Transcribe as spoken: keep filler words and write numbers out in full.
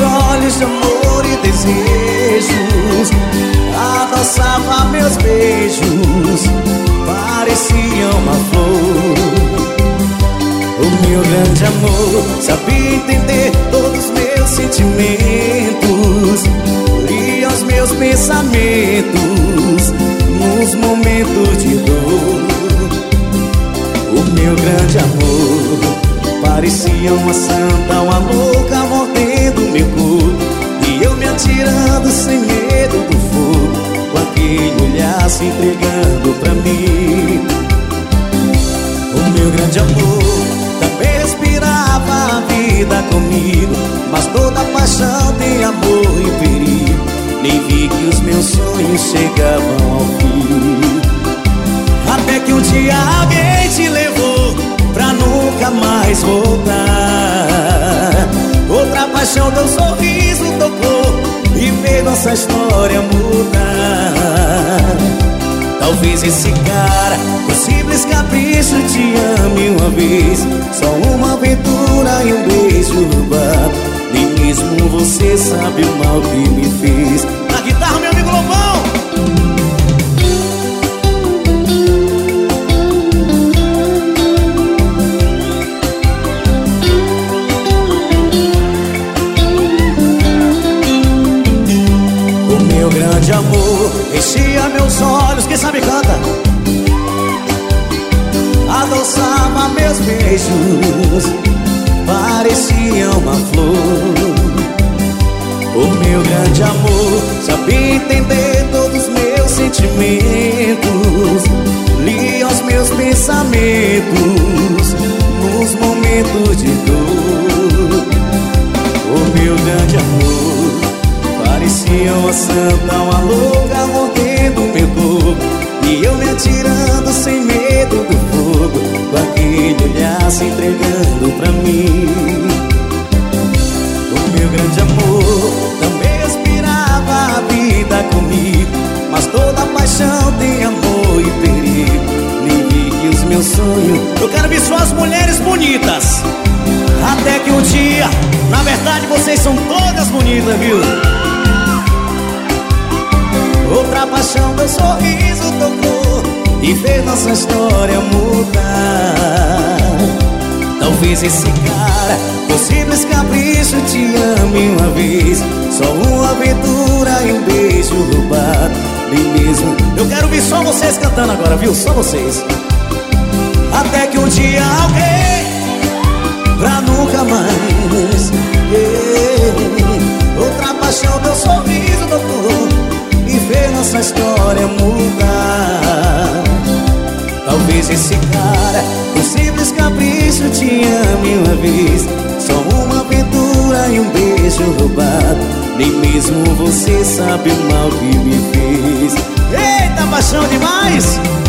olhos de amor e desejos, adoçava meus beijos, parecia uma flor. O meu grande amor sabia entender todos os meus sentimentos, lia os meus pensamentos nos momentos de dor. O meu grande amor parecia uma santa, uma louca mordendo meu corpo, e eu me atirando sem medo do fogo, com aquele olhar se entregando pra mim. O meu grande amor também respirava a vida comigo, mas toda paixão tem amor e perigo. Nem vi que os meus sonhos chegavam ao fim, até que um dia alguém te levou pra nunca mais voltar. Outra paixão teu sorriso tocou e fez nossa história mudar. Talvez esse cara, por simples capricho, te ame uma vez. Só uma aventura e um beijo roubado, nem mesmo você sabe o mal que me fez. Na guitarra, meu amigo Lobão. O meu grande amor enchia meus olhos, quem sabe canta. Adoçava meus beijos, parecia uma flor. O meu grande amor sabia entender todos os meus sentimentos, lia os meus pensamentos nos momentos de dor. O meu grande amor parecia uma santa, uma louca mordendo meu corpo, e eu me atirando sem medo do fogo, com aquele olhar se entregando pra mim. O meu grande amor também respirava a vida comigo, mas toda paixão tem amor e perigo. Nem vi que os meus sonhos, eu quero ver só as mulheres bonitas, até que um dia, na verdade vocês são todas bonitas, viu? Outra paixão teu sorriso tocou e fez nossa história mudar. Talvez esse cara, por simples capricho, te ame uma vez. Só uma aventura e um beijo roubado, nem mesmo. Eu quero ver só vocês cantando agora, viu? Só vocês. Até que um dia alguém, pra nunca mais, yeah. Outra paixão teu sorriso tocou e fez nossa história mudar. Talvez esse cara, por simples capricho, te ame uma vez. Só uma aventura e um beijo roubado, nem mesmo você sabe o mal que me fez. Eita, paixão demais!